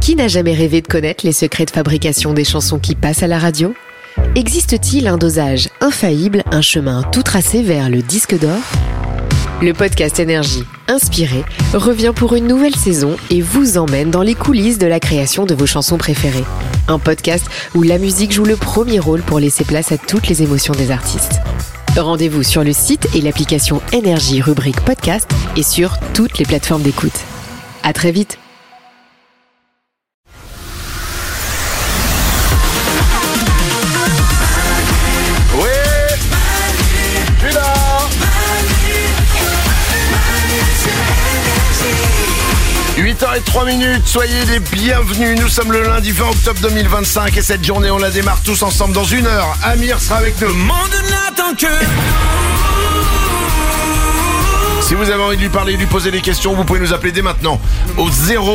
Qui n'a jamais rêvé de connaître les secrets de fabrication des chansons qui passent à la radio ? Existe-t-il un dosage infaillible, un chemin tout tracé vers le disque d'or ? Le podcast Énergie, inspiré, revient pour une nouvelle saison et vous emmène dans les coulisses de la création de vos chansons préférées. Un podcast où la musique joue le premier rôle pour laisser place à toutes les émotions des artistes. Rendez-vous sur le site et l'application Énergie rubrique podcast et sur toutes les plateformes d'écoute. À très vite. Oui, je suis là. 8h03, soyez les bienvenus. Nous sommes le lundi 20 octobre 2025 et cette journée on la démarre tous ensemble dans une heure. Amir sera avec nous. Si vous avez envie de lui parler, de lui poser des questions, vous pouvez nous appeler dès maintenant au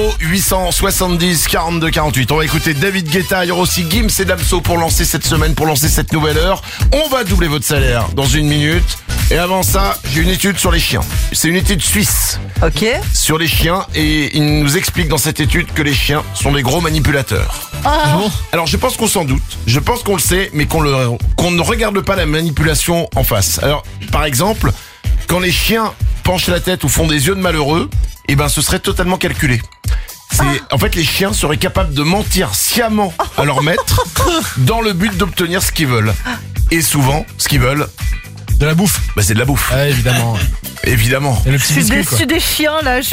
0870 42 48. On va écouter David Guetta, il y aura aussi Gims et Damso pour lancer cette semaine, pour lancer cette nouvelle heure. On va doubler votre salaire dans une minute. Et avant ça, j'ai une étude sur les chiens. C'est une étude suisse. Ok. Sur les chiens, et il nous explique dans cette étude que les chiens sont des gros manipulateurs. Alors je pense qu'on s'en doute, je pense qu'on le sait, mais qu'on ne regarde pas la manipulation en face. Alors par exemple, quand les chiens penchent la tête ou font des yeux de malheureux, eh ben ce serait totalement calculé. En fait, les chiens seraient capables de mentir sciemment à leur maître dans le but d'obtenir ce qu'ils veulent. Et souvent, ce qu'ils veulent, de la bouffe. Bah c'est de la bouffe. Ouais, évidemment. Évidemment. Et le Je petit suis biscuit, quoi. déçue des chiens là,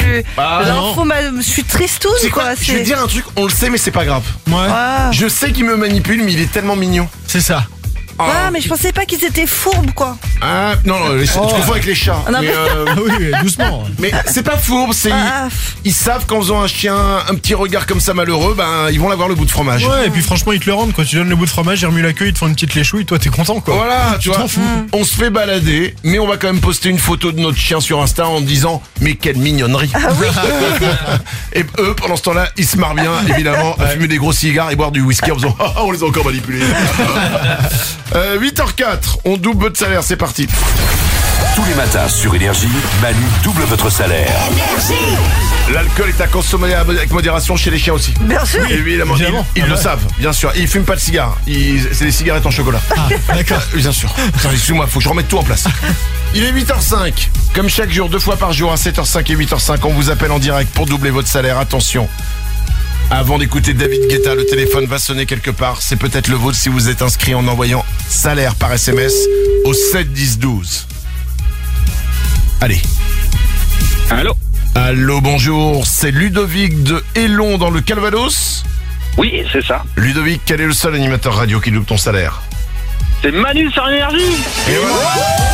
je suis tristoune C'est quoi, quoi. je vais te dire un truc, on le sait mais c'est pas grave. Ouais, Ah. Je sais qu'il me manipule mais il est tellement mignon. c'est ça. Ah, mais je pensais pas qu'ils étaient fourbes quoi. Ah, non, je confonds avec les chats. Non, mais- Ah oui, doucement. Mais c'est pas fourbe, c'est ils savent qu'en faisant un chien un petit regard comme ça malheureux, ben ils vont l'avoir le bout de fromage. Ouais, et puis franchement, ils te le rendent. Quand tu donnes le bout de fromage, ils remuent la queue, ils te font une petite léchouille, toi t'es content quoi. Voilà, tu vois, t'en fous. on se fait balader, mais on va quand même poster une photo de notre chien sur Insta en disant mais quelle mignonnerie. Et eux, pendant ce temps-là, ils se marrent bien, évidemment, à fumer des gros cigares et boire du whisky en faisant ah, on les a encore manipulés. 8h04, on double votre salaire, c'est parti. Tous les matins sur Énergie, Manu double votre salaire. L'alcool est à consommer avec modération chez les chiens aussi. Bien sûr. Évidemment, Évidemment. ils le savent, bien sûr. Ils fument pas de cigares, c'est des cigarettes en chocolat. D'accord. Bien sûr. Attends, excuse-moi, faut que je remette tout en place. Il est 8h05. Comme chaque jour, 2 fois par jour, à 7h05 et 8h05, on vous appelle en direct pour doubler votre salaire. Attention. Avant d'écouter David Guetta, le téléphone va sonner quelque part. C'est peut-être le vôtre si vous êtes inscrit en envoyant salaire par SMS au 7 10 12. Allez. Allô? Allô, bonjour. C'est Ludovic de Élon dans le Calvados. Oui, c'est ça. Ludovic, quel est le seul animateur radio qui double ton salaire? C'est Manu sur Énergie. Et voilà.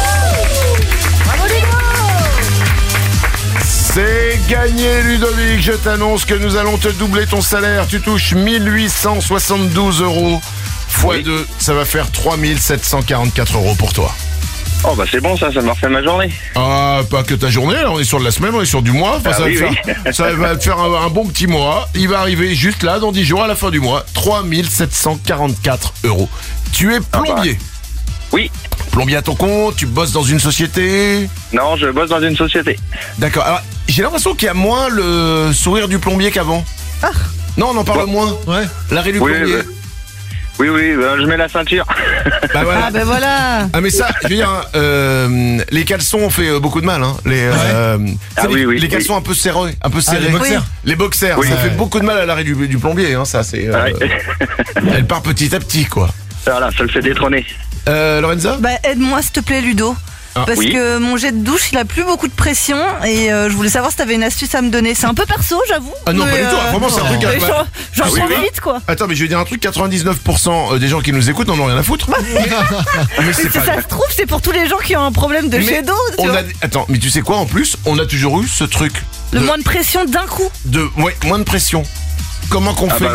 C'est gagné, Ludovic. Je t'annonce que nous allons te doubler ton salaire. Tu touches 1872 € fois 2. Ça va faire 3744 € pour toi. Oh bah c'est bon ça me refait ma journée. Ah, pas que ta journée, là, on est sur de la semaine, on est sur du mois. Enfin, Ah, ça, oui, va oui. ça va te faire un bon petit mois. Il va arriver juste là, dans 10 jours, à la fin du mois. 3744 €. Tu es plombier. Oui. Plombier à ton compte, tu bosses dans une société. Non, je bosse dans une société. D'accord. Alors, j'ai l'impression qu'il y a moins le sourire du plombier qu'avant. Non, on en parle moins. Ouais. L'arrêt du Oui, plombier. Oui, je mets la ceinture. Bah voilà. Ah ben voilà. Ah mais ça, je veux dire, les caleçons ont fait beaucoup de mal, hein. Ah tu sais, oui, oui, les caleçons un peu serrés, les boxers. Les boxers, Oui. ça fait beaucoup de mal à l'arrêt du plombier, hein. Ça, c'est. Ouais. Elle part petit à petit, quoi. Voilà, ça le fait détrôner. Lorenza. Bah aide-moi s'il te plaît Ludo. Parce oui. que mon jet de douche il a plus beaucoup de pression et je voulais savoir si t'avais une astuce à me donner. C'est un peu perso j'avoue. Ah non, mais, pas du tout. Vraiment, c'est un truc. mais j'en Ah oui, prends oui. vite quoi. Attends, mais je vais dire un truc. 99% des gens qui nous écoutent n'en ont rien à foutre. Mais Mais c'est pas ça grave. se trouve c'est pour tous les gens qui ont un problème de Mais jet d'eau. tu on vois. a... Attends, mais tu sais quoi en plus? On a toujours eu ce truc Le moins de pression d'un coup. moins de pression. Comment qu'on fait?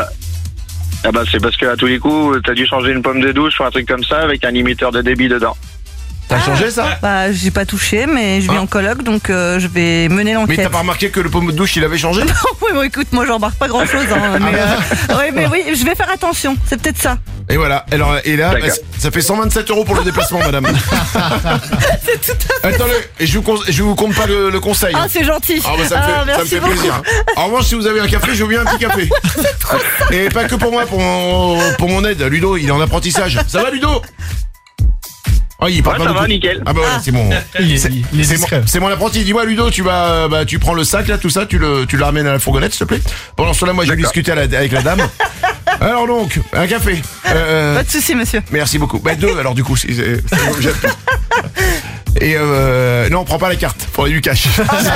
Ah bah c'est parce que à tous les coups, t'as dû changer une pomme de douche ou un truc comme ça avec un limiteur de débit dedans. T'as changé ça? Bah, j'ai pas touché, mais je vis en coloc, donc je vais mener l'enquête. Mais t'as pas remarqué que le pommeau de douche il avait changé? Oui, bon, écoute, moi j'en remarque pas grand chose. Oui, je vais faire attention, c'est peut-être ça. Et voilà, alors, et là, D'accord. ça fait 127 € pour le déplacement, madame. C'est tout à fait. Attendez, et je vous compte pas le conseil. Ah, c'est gentil. Ah bah ça me merci fait beaucoup. plaisir. En revanche, si vous avez un café, je veux bien un petit café. Et pas que pour moi, pour mon aide. Ludo, il est en apprentissage. Ça va, Ludo? Oh, il parle Ouais, pas ça va, beaucoup. nickel. Ah bah voilà, c'est bon. Il est C'est discret. c'est mon apprenti. Dis-moi, Ludo, tu prends le sac là, tout ça, tu le ramènes à la fourgonnette, s'il te plaît. Pendant ce temps-là, moi, je vais D'accord. discuter avec la dame. Alors donc, un café. Pas de souci, monsieur. Merci beaucoup. Bah 2 alors du coup. J'aime tout. Et non, on prend pas la carte. Faudrait du cash.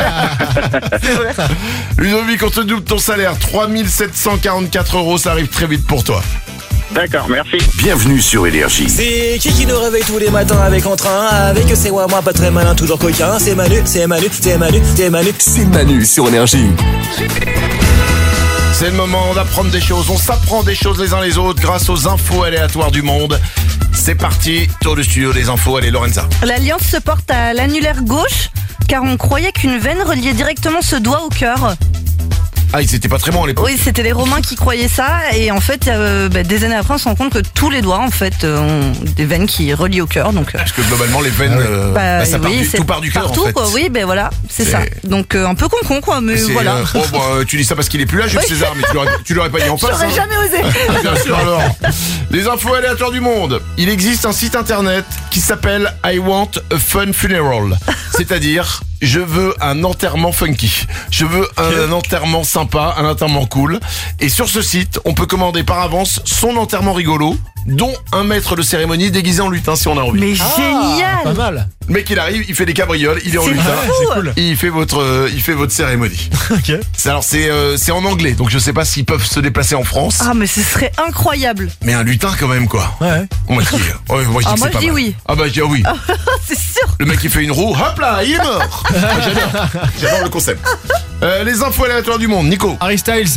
Ludovic, on te double ton salaire. 3744 €. Ça arrive très vite pour toi. D'accord, merci. Bienvenue sur Énergie. C'est qui nous réveille tous les matins avec entrain. Avec c'est moi pas très malin, toujours coquin. C'est Manu, c'est Manu, c'est Manu, c'est Manu. C'est Manu sur Énergie. C'est le moment d'apprendre des choses. On s'apprend des choses les uns les autres grâce aux infos aléatoires du monde. C'est parti, tour du studio des infos. Allez, Lorenza. L'alliance se porte à l'annulaire gauche, car on croyait qu'une veine reliait directement ce doigt au cœur. Ah, ils étaient pas très bons à l'époque. Oui, c'était les Romains qui croyaient ça, et en fait, des années après, on se rend compte que tous les doigts, en fait, ont des veines qui relient au cœur. Donc, Parce que globalement, les veines, ça part oui, tout part du cœur en partout, fait. quoi. Oui, ben voilà, c'est C'est- ça. Donc, un peu con, quoi, mais C'est, voilà. tu dis ça parce qu'il est plus là, Jules Oui. César, mais tu l'aurais pas dit en face. J'aurais hein. jamais osé. Ah, bien sûr, alors. Les infos aléatoires du monde. Il existe un site internet qui s'appelle I Want a Fun Funeral. C'est-à-dire, je veux un enterrement funky. Je veux un enterrement sympa, un enterrement cool. Et sur ce site, on peut commander par avance son enterrement rigolo, dont un maître de cérémonie déguisé en lutin si on a envie. Mais Pas génial. mal. Le mec, il arrive, il fait des cabrioles, il est en C'est lutin. fou. C'est cool. Et il fait votre cérémonie. Ok. C'est en anglais, donc je sais pas s'ils peuvent se déplacer en France. Ah, mais ce serait incroyable. Mais un lutin quand même quoi. Ouais. Moi je dis, moi, je dis Ah, que moi, c'est je pas dis mal. oui. Ah bah je dis oui. C'est sûr. Le mec il fait une roue, hop là, il est mort. J'adore le concept. Les infos aléatoires du monde, Nico. Harry Styles.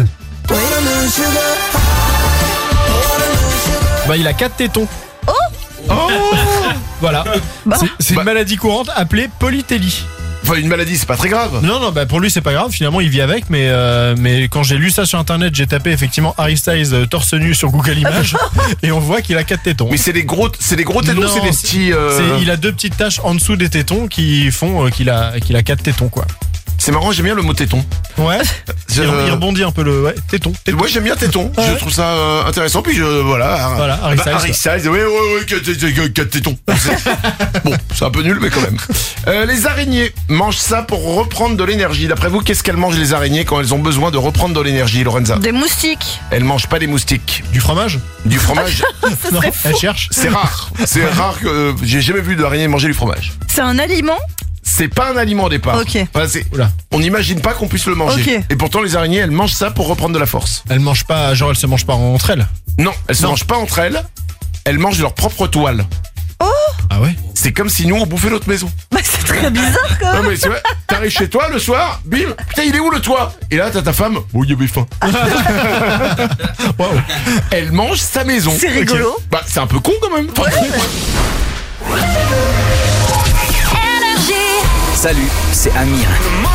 Bah, il a 4 tétons. Voilà. C'est une maladie courante appelée polytélie. Enfin une maladie, c'est pas très grave. Non, bah pour lui c'est pas grave, finalement il vit avec, mais quand j'ai lu ça sur internet, j'ai tapé effectivement Harry Styles torse nu sur Google Images et on voit qu'il a 4 tétons. Mais c'est des gros tétons, Non, c'est des petits. Il a 2 petites taches en dessous des tétons qui font qu'il a 4 tétons quoi. C'est marrant, j'aime bien le mot téton. Ouais. Il rebondit un peu le téton. Moi j'aime bien téton, Ouais. je trouve ça intéressant. Puis voilà. Voilà, Harry Styles. Harry Styles, ouais, 4 tétons. Bon, c'est un peu nul, mais quand même. Les araignées mangent ça pour reprendre de l'énergie. D'après vous, qu'est-ce qu'elles mangent les araignées quand elles ont besoin de reprendre de l'énergie, Lorenza? Des moustiques. Elles mangent pas des moustiques. Du fromage. Du fromage, Non, elle cherche. c'est rare. C'est rare que j'ai jamais vu d'araignée manger du fromage. C'est un aliment. C'est pas un aliment au départ. Ok. Enfin, Oula. on n'imagine pas qu'on puisse le manger. Ok. Et pourtant, les araignées, elles mangent ça pour reprendre de la force. Elle mange pas, genre elle se mange pas entre elles. Non, elles se Non. mangent pas entre elles. Elles mangent leur propre toile. Ah ouais. C'est comme si nous, on bouffait notre maison. Bah, c'est très bizarre quand même. Non mais c'est vrai, t'arrives chez toi le soir, bim, putain il est où le toit? Et là t'as ta femme, oh il y avait faim. Waouh. Elle mange sa maison. C'est rigolo. Ok. Bah c'est un peu con quand même. Enfin, Salut, c'est Amir.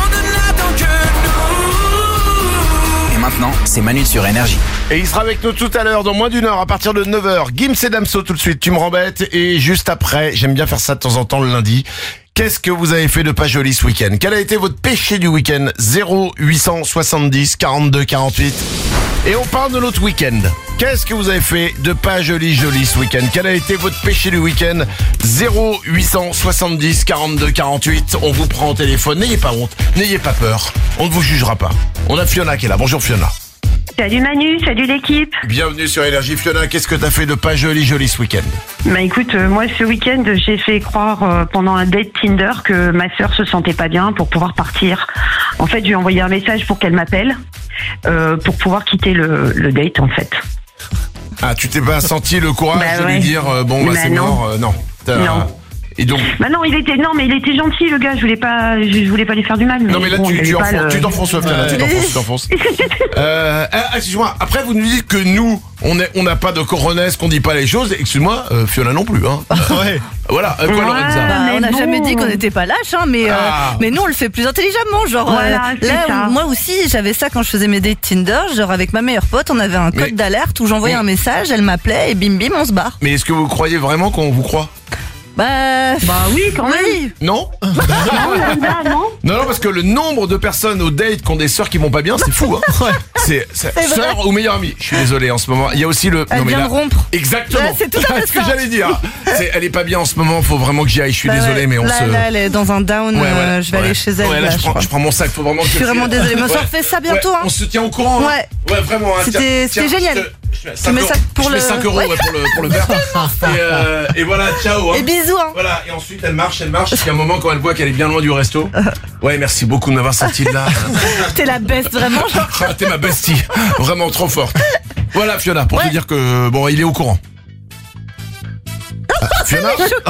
Et maintenant, c'est Manu sur Énergie. Et il sera avec nous tout à l'heure, dans moins d'une heure, à partir de 9h. Gims et Damso tout de suite, tu me rembêtes. Et juste après, j'aime bien faire ça de temps en temps le lundi. Qu'est-ce que vous avez fait de pas joli ce week-end? Quel a été votre péché du week-end? 0870 42 48. Et on parle de notre week-end. Qu'est-ce que vous avez fait de pas joli ce week-end? Quel a été votre péché du week-end? 0870 42 48. On vous prend au téléphone. N'ayez pas honte, n'ayez pas peur. On ne vous jugera pas. On a Fiona qui est là. Bonjour Fiona. Salut Manu, salut l'équipe. Bienvenue sur Énergie. Fiona, qu'est-ce que t'as fait de pas joli ce week-end? Bah écoute, moi ce week-end j'ai fait croire pendant un date Tinder que ma sœur se sentait pas bien pour pouvoir partir. En fait, je lui ai envoyé un message pour qu'elle m'appelle pour pouvoir quitter le date en fait. Ah, tu t'es pas senti le courage Bah de ouais. lui dire bon bah Bah c'est non. mort, non. Non. Et donc. Bah non, il était gentil le gars. Je voulais pas lui faire du mal. Non mais là bon, tu t'enfonces, Fiona, tu t'enfonces. Excuse-moi. Après vous nous dites que nous on n'a pas de coronesque, qu'on dit pas les choses. Excuse-moi, Fiona non plus. Hein. Ouais. Voilà. Quoi, Lorenza On n'a jamais dit qu'on n'était pas lâche, hein, mais nous on le fait plus intelligemment. Genre voilà, là, moi aussi j'avais ça quand je faisais mes dates Tinder. Genre avec ma meilleure pote, on avait un code d'alerte où j'envoyais un message, elle m'appelait et bim bim on se barre. Mais est-ce que vous croyez vraiment qu'on vous croit? Bah oui, quand même. Non. Non, parce que le nombre de personnes au date qui ont des sœurs qui vont pas bien, c'est fou. Hein. C'est sœur ou meilleure amie. Je suis désolé en ce moment. Il y a aussi le. Elle vient de rompre. Exactement. C'est tout à fait ce que j'allais dire. Elle est pas bien en ce moment. Faut vraiment que j'y aille. Je suis désolé, mais là, elle est dans un down. Je vais aller chez elle. Ouais, là, je prends mon sac. Faut vraiment que je suis vraiment désolé. Mais on se refait ça bientôt. On se tient au courant. Ouais, vraiment. C'était génial. Je mets ça pour 5 euros pour le verre. Et voilà, ciao. Hein. Et bisous. Hein. Voilà, et ensuite elle marche. Et il y a un moment quand elle voit qu'elle est bien loin du resto. Ouais, merci beaucoup de m'avoir sorti de là. T'es la best, vraiment. Genre. T'es ma bestie, vraiment trop forte. Voilà, Fiona, pour te dire que bon, il est au courant. Fiona.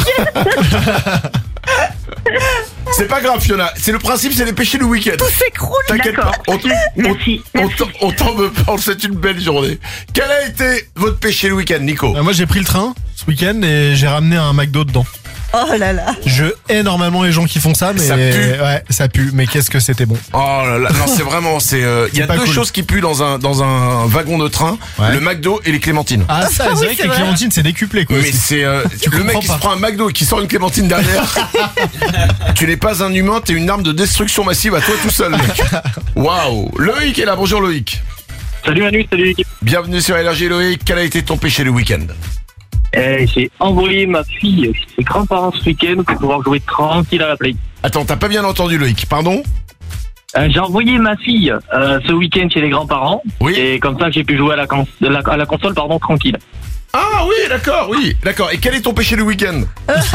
C'est pas grave, Fiona. C'est le principe, c'est les péchés du week-end. Tout s'écroule. T'inquiète pas. Merci. On t'en veut pas. C'est une belle journée. Quel a été votre péché le week-end, Nico? Moi, j'ai pris le train ce week-end et j'ai ramené un McDo dedans. Oh là là. Je hais normalement les gens qui font ça, mais ça pue. Ouais, ça pue. Mais qu'est-ce que c'était bon. Oh là là, non, c'est vraiment, il y a deux choses qui puent dans un wagon de train, le McDo et les clémentines. Ah ça, c'est vrai que les clémentines c'est décuplé quoi. Mais c'est le mec qui se prend un McDo et qui sort une clémentine derrière. Tu n'es pas un humain, t'es une arme de destruction massive à toi tout seul, mec. Waouh. Loïc est là. Bonjour Loïc. Salut Manu, salut l'équipe. Bienvenue sur Énergie. Loïc, quel a été ton péché le week-end? J'ai envoyé ma fille chez ses grands-parents ce week-end pour pouvoir jouer tranquille à la Play. Attends, t'as pas bien entendu Loïc, pardon? J'ai envoyé ma fille ce week-end chez les grands-parents. Oui. Et comme ça j'ai pu jouer à la console tranquille. Ah oui, d'accord. Et quel est ton péché le week-end?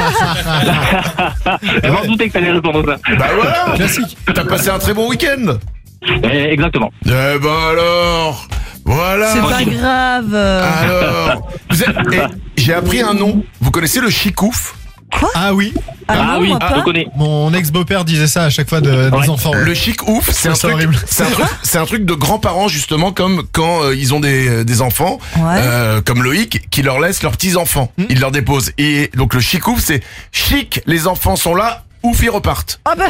Je m'en doutais que t'allais répondre ça. Bah voilà, classique. T'as passé un très bon week-end? Exactement. Eh ben alors, voilà. C'est pas grave. Alors, j'ai appris un nom. Vous connaissez le chikouf? Quoi? Ah oui. Ah oui, je connais. Mon ex-beau-père disait ça à chaque fois des enfants. Le chic ouf, c'est un truc de grands-parents justement, comme quand ils ont des enfants, comme Loïc, qui leur laissent leurs petits-enfants. Ils leur déposent. Et donc le chic ouf, c'est chic, les enfants sont là, ouf, ils repartent. Ah bah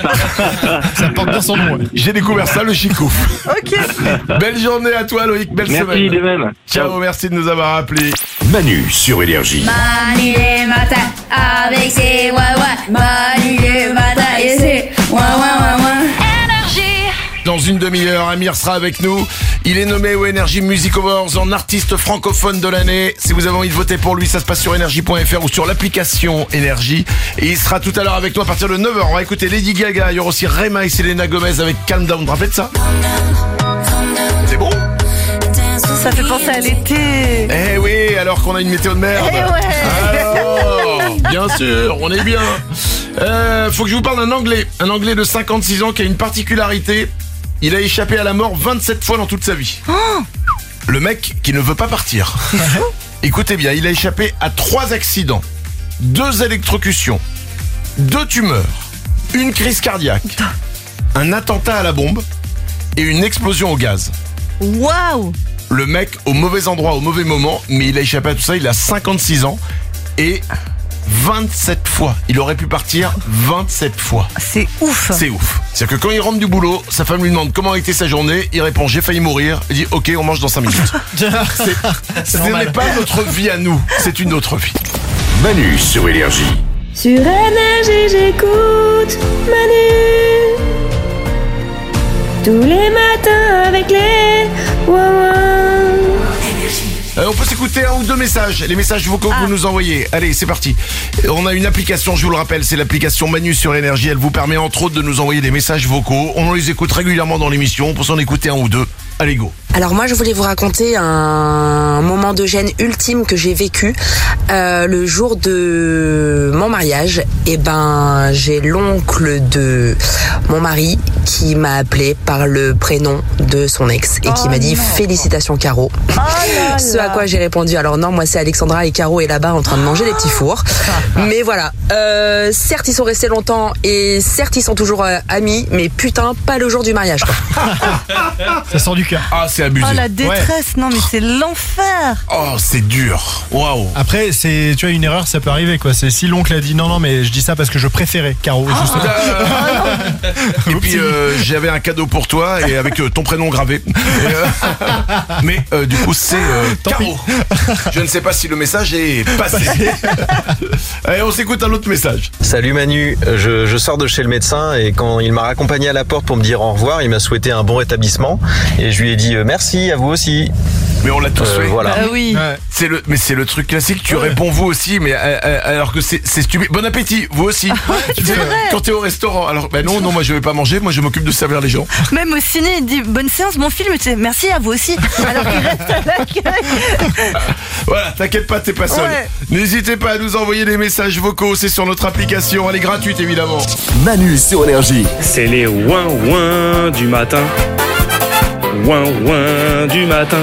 ça porte bien son nom. Ouais. J'ai découvert ça, le chic ouf. Ok. Belle journée à toi Loïc, belle semaine. Merci de même. Ciao, merci de nous avoir appelés. Manu sur Énergie. Manu les matins avec ses ouin-ouin. Manu les matins et ses ouin-ouin-ouin-ouin. Énergie. Dans une demi-heure, Amir sera avec nous. Il est nommé au Energy Music Awards en artiste francophone de l'année. Si vous avez envie de voter pour lui, ça se passe sur energy.fr ou sur l'application Énergie. Et il sera tout à l'heure avec nous à partir de 9h. On va écouter Lady Gaga. Il y aura aussi Rema et Selena Gomez avec Calm Down. Vous vous rappelez de ça? C'est bon? Ça fait penser à l'été. Eh oui, alors qu'on a une météo de merde. Eh ouais. Alors, bien sûr, on est bien. Faut que je vous parle d'un Anglais. Un Anglais de 56 ans qui a une particularité. Il a échappé à la mort 27 fois dans toute sa vie. Oh. Le mec qui ne veut pas partir. Écoutez bien, il a échappé à 3 accidents, 2 électrocutions, 2 tumeurs, une crise cardiaque, un attentat à la bombe et une explosion au gaz. Waouh. Le mec au mauvais endroit, au mauvais moment, mais il a échappé à tout ça, il a 56 ans et 27 fois. Il aurait pu partir 27 fois. C'est ouf. C'est ouf. C'est-à-dire que quand il rentre du boulot, sa femme lui demande comment a été sa journée, il répond j'ai failli mourir, il dit ok on mange dans 5 minutes. Ce n'est pas notre vie à nous, c'est une autre vie. Manu sur Énergie. Sur Énergie j'écoute Manu tous les matins avec les on peut s'écouter un ou 2 messages, les messages vocaux que vous nous envoyez. Allez, c'est parti. On a une application, je vous le rappelle, c'est l'application Manu sur Énergie. Elle vous permet entre autres de nous envoyer des messages vocaux. On les écoute régulièrement dans l'émission, on peut s'en écouter un ou 2. Allez, go. Alors moi je voulais vous raconter un moment de gêne ultime que j'ai vécu le jour de mon mariage. Et ben j'ai l'oncle de mon mari qui m'a appelé par le prénom de son ex et qui m'a dit félicitations Caro. Ce à quoi j'ai répondu alors non, moi c'est Alexandra et Caro est là-bas en train de manger des petits fours. Mais voilà, certes ils sont restés longtemps et certes ils sont toujours amis, mais putain pas le jour du mariage quoi. Ça sort du cœur. Ah, c'est abusé. Oh la détresse, non mais c'est l'enfer. Oh, c'est dur. Waouh. Après, c'est, tu vois, une erreur, ça peut arriver, quoi. C'est si l'oncle a dit non, mais je dis ça parce que je préférais Caro, justement. Et puis, j'avais un cadeau pour toi et avec ton prénom gravé. Mais du coup, c'est Caro. Je ne sais pas si le message est passé. Allez, on s'écoute un autre message. Salut Manu, je sors de chez le médecin et quand il m'a raccompagné à la porte pour me dire au revoir, il m'a souhaité un bon rétablissement et je lui ai dit merci, à vous aussi. Mais on l'a tous fait. Voilà. Oui. Ouais. C'est le truc classique, tu réponds vous aussi, mais alors que c'est stupide. Bon appétit, vous aussi. Tu sais, quand t'es au restaurant, alors non, moi je vais pas manger, moi je m'occupe de servir les gens. Même au ciné, il dit bonne séance, bon film, tu sais, merci à vous aussi. Alors qu'il reste à l'accueil. Voilà, t'inquiète pas, t'es pas seul. Ouais. N'hésitez pas à nous envoyer des messages vocaux, c'est sur notre application, elle est gratuite évidemment. Manu sur Énergie. C'est les ouin-ouin du matin. Ouin-ouin du matin.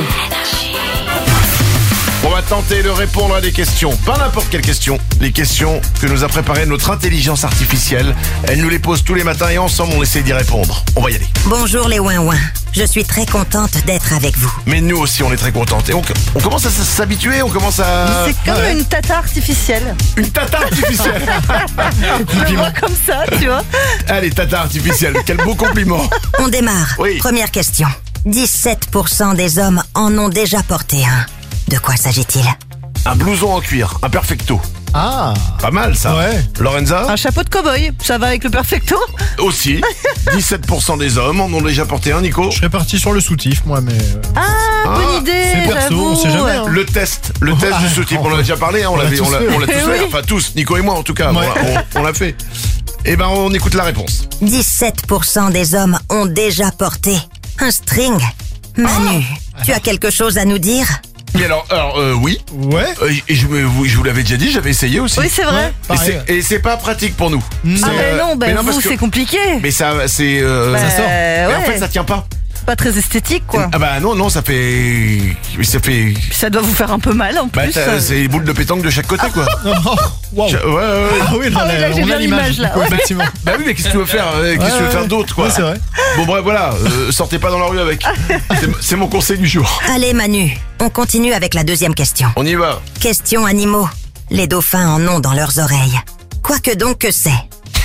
On va tenter de répondre à des questions, pas n'importe quelle question, les questions que nous a préparées notre intelligence artificielle. Elle nous les pose tous les matins et ensemble on essaie d'y répondre. On va y aller. Bonjour les ouin-ouin, je suis très contente d'être avec vous. Mais nous aussi on est très contentes. Et on commence à s'habituer, on commence à... C'est comme une tata artificielle. Une tata artificielle. Je le vois comme ça, tu vois. Allez, tata artificielle, quel beau compliment. On démarre. Oui. Première question. 17% des hommes en ont déjà porté un. De quoi s'agit-il? Un blouson en cuir, un perfecto. Ah, pas mal ça. Ouais. Lorenza? Un chapeau de cow-boy, ça va avec le perfecto? Aussi. 17% des hommes en ont déjà porté un, Nico. Je serais parti sur le soutif, moi, mais... Bonne idée, c'est perso, j'avoue. on sait jamais. Hein. Le test du soutif, on en a déjà parlé, hein, on l'a tous fait. Oui. Enfin tous, Nico et moi en tout cas, Ouais. on l'a fait. Eh ben on écoute la réponse. 17% des hommes ont déjà porté un string. Manu, tu as quelque chose à nous dire? Mais alors oui. Ouais. Et je vous l'avais déjà dit, j'avais essayé aussi. Oui, c'est vrai. Et c'est pas pratique pour nous. Ah ben non, vous c'est compliqué. Mais ça, c'est... ça sort. Mais en ouais. fait ça tient pas. Pas très esthétique quoi. Ah bah non, ça fait... Ça doit vous faire un peu mal en plus. C'est les boules de pétanque de chaque côté quoi. Wow. Ouais. Ah oui, là, j'ai on bien a l'image là. Ouais, effectivement. Bah oui, mais qu'est-ce que tu veux faire? Qu'est-ce que tu veux faire d'autre quoi? Ouais, c'est vrai. Bon bref, voilà, sortez pas dans la rue avec. C'est mon conseil du jour. Allez Manu, on continue avec la deuxième question. On y va. Question animaux. Les dauphins en ont dans leurs oreilles. Quoique donc que c'est.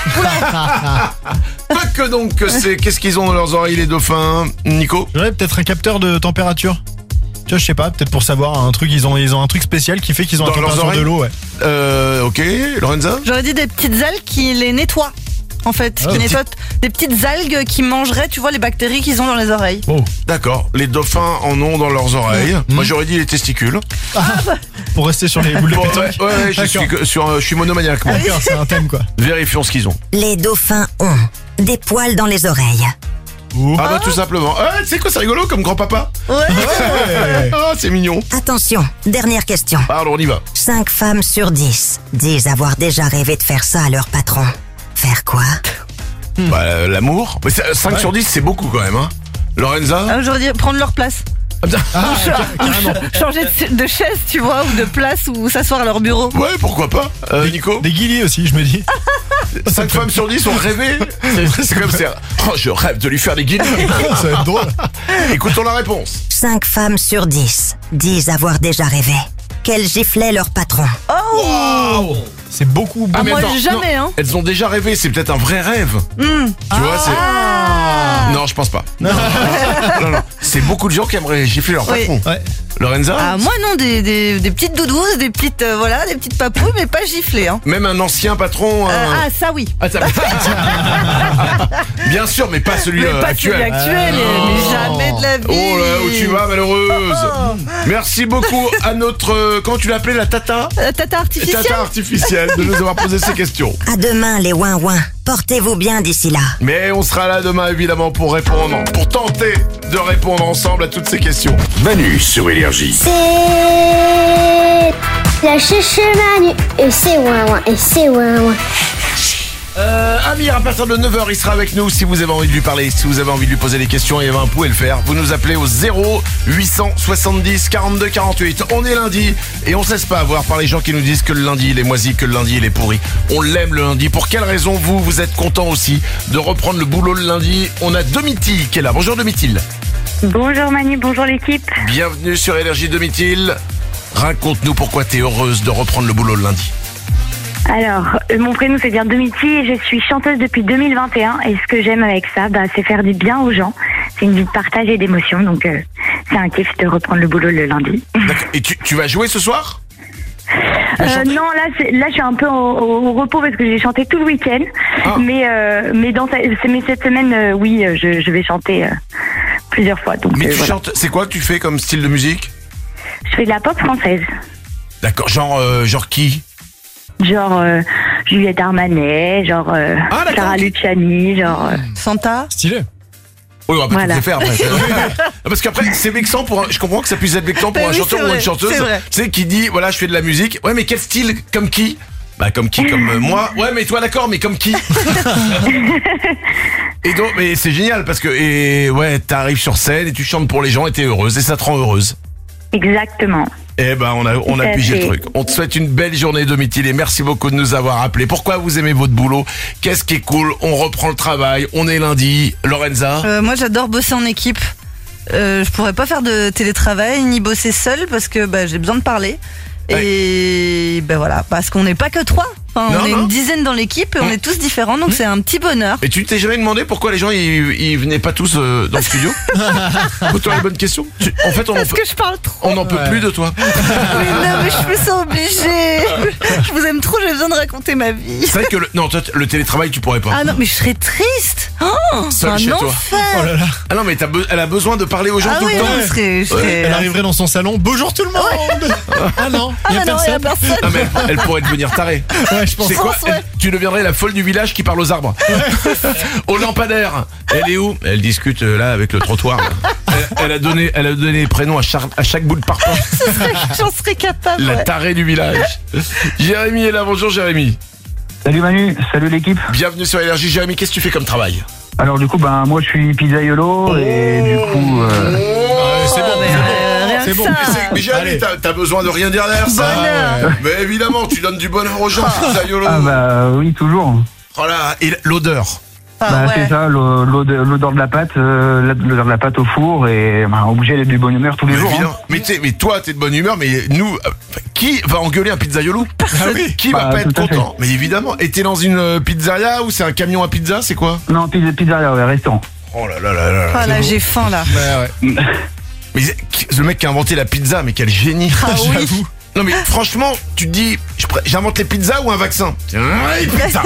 Pas que donc que c'est. Qu'est-ce qu'ils ont dans leurs oreilles les dauphins, Nico? J'aurais peut-être un capteur de température. Tu vois, je sais pas, peut-être pour savoir un truc, ils ont un truc spécial qui fait qu'ils ont Dans la température leurs de l'eau, ouais. Ok, Lorenza? J'aurais dit des petites algues qui les nettoient. En fait, qui nettoient des petites algues qui mangeraient, tu vois, les bactéries qu'ils ont dans les oreilles. Oh, d'accord. Les dauphins en ont dans leurs oreilles. Moi, j'aurais dit les testicules. Pour rester sur les boules de pétanque. Ouais, je suis monomaniaque. Moi. D'accord, c'est un thème quoi. Vérifions ce qu'ils ont. Les dauphins ont des poils dans les oreilles. Ah bah tout simplement. Tu sais quoi, c'est rigolo comme grand-papa. Ouais. Ah, c'est mignon. Attention, dernière question. Alors, on y va. 5 femmes sur 10 disent avoir déjà rêvé de faire ça à leur patron. Faire quoi? Bah, l'amour. Mais 5 sur 10, c'est beaucoup quand même, hein. Lorenza? J'aurais dit prendre leur place. Changer de chaise, tu vois, ou de place, ou s'asseoir à leur bureau. Ouais, pourquoi pas. Nico? Des guillis aussi, je me dis. 5 femmes sur 10 ont rêvé. C'est comme ça. Oh, je rêve de lui faire des guillis. Ça va être drôle. Écoutons la réponse. 5 femmes sur 10 disent avoir déjà rêvé qu'elles giflaient leur patron. Wow. C'est beaucoup. Ah, moi, attends, jamais, non, hein. Elles ont déjà rêvé, c'est peut-être un vrai rêve. Tu vois, c'est... Non, je pense pas. Non. C'est beaucoup de gens qui aimeraient gifler leur patron. Ouais. Lorenza? Ah, moi non, des petites doudouses, des petites des petites papouilles, mais pas giflées. Hein. Même un ancien patron. Ah, ça oui. Ah, ça... Bien sûr, mais pas celui actuel. Celui actuel, mais jamais de la vie. Oh là, où tu vas, malheureuse. Merci beaucoup à notre... comment tu l'appelais, la tata? Tata artificielle. Tata artificielle, de nous avoir posé ces questions. À demain, les ouin-ouin. Portez-vous bien d'ici là. Mais on sera là demain, évidemment, pour répondre, pour tenter de répondre ensemble à toutes ces questions. Manu sur Énergie. C'est la chouchou Manu. Et c'est ouin-ouin. Et c'est ouin-ouin. Amir, à partir de 9h, il sera avec nous si vous avez envie de lui parler, si vous avez envie de lui poser des questions, et vous pouvez le faire. Vous nous appelez au 0870 42 48. On est lundi et on se laisse pas avoir par les gens qui nous disent que le lundi il est moisi, que le lundi il est pourri. On l'aime le lundi. Pour quelle raison vous êtes content aussi de reprendre le boulot le lundi? On a Domitil qui est là. Bonjour Domitil. Bonjour Manu, bonjour l'équipe. Bienvenue sur Énergie Domitil. Raconte-nous pourquoi t'es heureuse de reprendre le boulot le lundi. Alors, mon prénom c'est bien Domiti et je suis chanteuse depuis 2021 et ce que j'aime avec ça, c'est faire du bien aux gens. C'est une vie de partage et d'émotion, donc c'est un kiff de reprendre le boulot le lundi. D'accord. Et tu vas jouer ce soir? Non, là je suis un peu au repos parce que j'ai chanté tout le week-end, mais cette semaine, oui, je vais chanter plusieurs fois. Donc, mais tu voilà. chantes, c'est quoi que tu fais comme style de musique? Je fais de la pop française. D'accord, genre qui? Genre Juliette Armanet, genre Clara Luciani, genre... Santa. Stylé. Oui, on va pas tout les faire après. Parce qu'après, c'est vexant je comprends que ça puisse être vexant pour un chanteur ou une chanteuse. Tu sais, qui dit, voilà, je fais de la musique. Ouais, mais quel style? Comme qui? Bah, comme qui? Comme moi. Ouais, mais toi, d'accord, mais comme qui? Et donc, mais c'est génial parce que, t'arrives sur scène et tu chantes pour les gens et t'es heureuse et ça te rend heureuse. Exactement. Eh ben, on a pigé le truc. On te souhaite une belle journée, Domitil, et merci beaucoup de nous avoir appelés. Pourquoi vous aimez votre boulot? Qu'est-ce qui est cool? On reprend le travail. On est lundi. Lorenza? Moi, j'adore bosser en équipe. Je pourrais pas faire de télétravail ni bosser seule parce que j'ai besoin de parler. Ouais. Et voilà, parce qu'on n'est pas que 3. Enfin, on est une dizaine dans l'équipe et on est tous différents, donc c'est un petit bonheur. Et tu t'es jamais demandé pourquoi les gens ils venaient pas tous dans le studio? Pose-toi la bonne question. En fait, parce que je parle trop. On n'en peut plus de toi. Mais je me sens obligée. Je vous aime trop, j'ai besoin de raconter ma vie. C'est vrai que le télétravail, tu pourrais pas. Ah non, mais je serais triste. Seul chez toi. Oh là là. Ah non, mais elle a besoin de parler aux gens tout le temps. Elle arriverait dans son salon. Bonjour tout le monde. Ah non, il y a personne. Non, mais elle pourrait devenir tarée. Ouais, je pense. C'est quoi? Tu deviendrais la folle du village qui parle aux arbres. Au lampadaire. Elle est où? Elle discute là avec le trottoir. Elle a donné les prénoms à chaque bout de parpaing. J'en serais capable. La tarée du village. Jérémy est là. Bonjour Jérémy. Salut Manu, salut l'équipe. Bienvenue sur Énergie. Jérémy, qu'est-ce que tu fais comme travail? Alors du coup, moi je suis pizzaiolo et du coup... c'est bon, c'est bon. Mais Jérémy, t'as besoin de rien dire derrière ça. Mais évidemment, tu donnes du bonheur aux gens, pizzaiolo. Ah bah oui, toujours. Oh là, et l'odeur? C'est ça, l'odeur de la pâte, l'odeur de la pâte au four et obligé d'être de bonne humeur tous les jours. Mais toi, t'es de bonne humeur, mais nous, qui va engueuler un pizzaiolo? Qui va pas être content? Mais évidemment. Et t'es dans une pizzeria ou c'est un camion à pizza, c'est quoi? Non, pizzeria, restaurant. Oh là là là là. Ah là, j'ai faim là. Mais le mec qui a inventé la pizza, mais quel génie. J'avoue. Non mais franchement, tu te dis, j'invente les pizzas ou un vaccin? Les pizzas.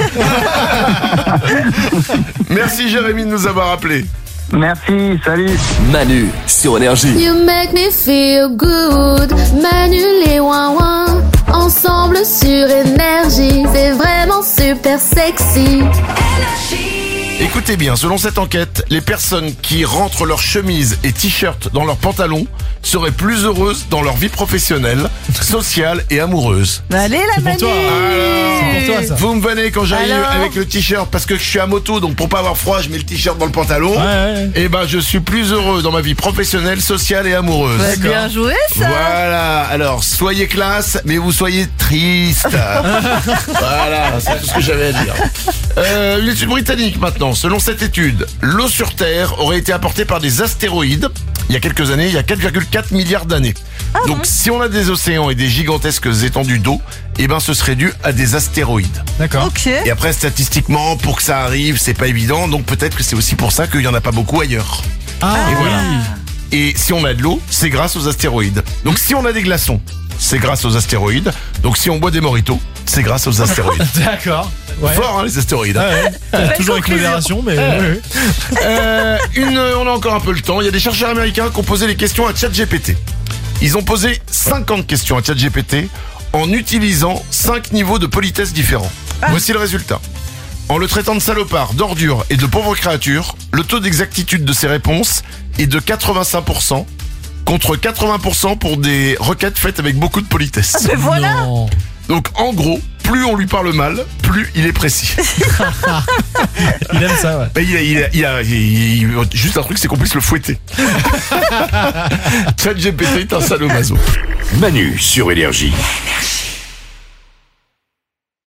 Merci Jérémy de nous avoir appelés. Merci, salut. Manu sur Énergie. You make me feel good. Manu les ouin-ouin. Ensemble sur Énergie. C'est vraiment super sexy. Écoutez bien, selon cette enquête, les personnes qui rentrent leurs chemises et t-shirts dans leurs pantalons seraient plus heureuses dans leur vie professionnelle, sociale et amoureuse. Allez la Manu. C'est pour toi ça. Vous me venez quand j'arrive avec le t-shirt parce que je suis à moto, donc pour pas avoir froid, je mets le t-shirt dans le pantalon. Et je suis plus heureux dans ma vie professionnelle, sociale et amoureuse. Bien joué ça. Voilà, alors soyez classe, mais vous soyez triste. Voilà, c'est tout ce que j'avais à dire. Une étude britannique maintenant. Selon cette étude, l'eau sur Terre aurait été apportée par des astéroïdes il y a quelques années, il y a 4,4 milliards d'années. Donc si on a des océans et des gigantesques étendues d'eau, ce serait dû à des astéroïdes. D'accord. Okay. Et après, statistiquement, pour que ça arrive, c'est pas évident, donc peut-être que c'est aussi pour ça qu'il y en a pas beaucoup ailleurs. Et voilà. Et si on a de l'eau, c'est grâce aux astéroïdes. Donc si on a des glaçons, c'est grâce aux astéroïdes. Donc si on boit des mojitos, c'est grâce aux astéroïdes. D'accord. Ouais. Fort, hein, les astéroïdes. Toujours avec modération, mais... Ouais. On a encore un peu le temps. Il y a des chercheurs américains qui ont posé les questions à ChatGPT. Ils ont posé 50 questions à ChatGPT en utilisant 5 niveaux de politesse différents. Voici le résultat. En le traitant de salopard, d'ordure et de pauvre créature, le taux d'exactitude de ses réponses est de 85%, contre 80% pour des requêtes faites avec beaucoup de politesse. Ah, mais voilà. Non. Donc en gros, plus on lui parle mal, plus il est précis. Il aime ça, ouais. Il juste un truc, c'est qu'on puisse le fouetter. ChatGPT est un sadomaso. Manu sur Énergie.